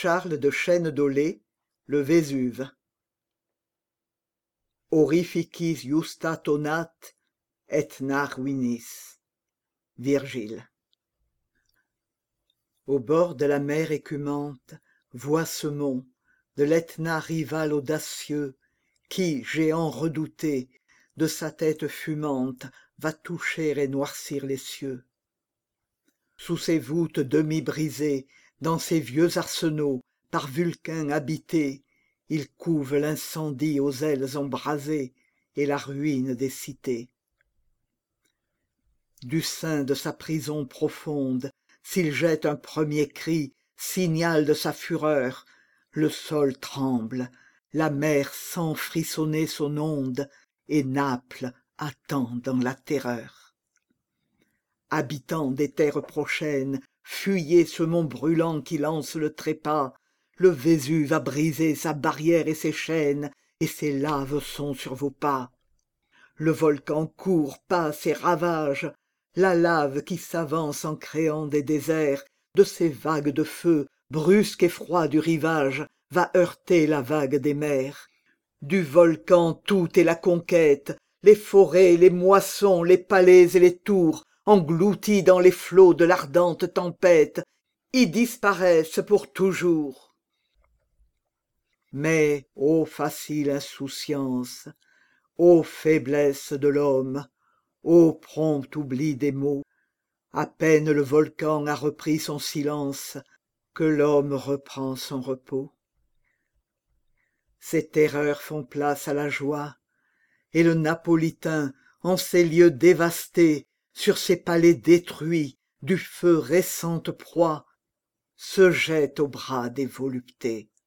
Charles de Chêne-Dolé, le Vésuve. Horrificis justa tonat, Aetna ruinis. Virgile. Au bord de la mer écumante, vois ce mont, de l'Aetna rival audacieux, qui, géant redouté, de sa tête fumante, va toucher et noircir les cieux. Sous ses voûtes demi-brisées, dans ses vieux arsenaux, par Vulcain habités, il couve l'incendie aux ailes embrasées et la ruine des cités. Du sein de sa prison profonde, s'il jette un premier cri, signal de sa fureur, le sol tremble, la mer sent frissonner son onde, et Naples attend dans la terreur. Habitants des terres prochaines, fuyez ce mont brûlant qui lance le trépas, le Vésuve a brisé sa barrière et ses chaînes, et ses laves sont sur vos pas. Le volcan court, passe et ravage, la lave qui s'avance en créant des déserts, de ces vagues de feu, brusques et froids du rivage, va heurter la vague des mers. Du volcan tout est la conquête, les forêts, les moissons, les palais et les tours, engloutis dans les flots de l'ardente tempête, y disparaissent pour toujours. Mais, ô facile insouciance, ô faiblesse de l'homme, ô prompt oubli des mots, à peine le volcan a repris son silence, que l'homme reprend son repos. Ces terreurs font place à la joie, et le Napolitain, en ces lieux dévastés, sur ces palais détruits, du feu récente proie, se jette aux bras des voluptés.